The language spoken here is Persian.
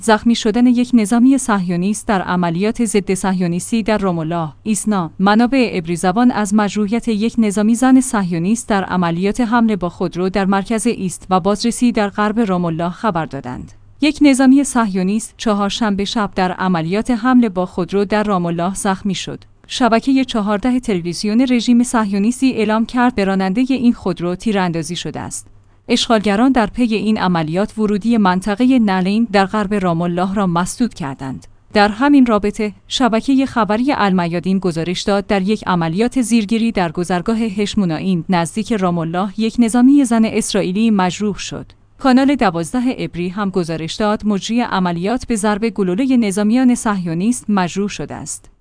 زخمی شدن یک نظامی صهیونیست در عملیات ضد صهیونیستی در رام الله، ایسنا. منابع عبری زبان از مجروحیت یک نظامی زن صهیونیست در عملیات حمله با خودرو در مرکز ایست و بازرسی در غرب رام الله خبر دادند. یک نظامی صهیونیست چهارشنبه شب در عملیات حمله با خودرو در رام الله زخمی شد. شبکه 14 تلویزیون رژیم صهیونیستی اعلام کرد به راننده این خودرو تیراندازی شده است. اشغالگران در پی این عملیات ورودی منطقه نعلین در غرب رام الله را مسدود کردند. در همین رابطه شبکه خبری المیادین گزارش داد در یک عملیات زیرگیری در گذرگاه هشمونائین نزدیک رام الله یک نظامی زن اسرائیلی مجروح شد. کانال 12 عبری هم گزارش داد مجری عملیات به ضرب گلوله نظامیان صهیونیست مجروح شده است.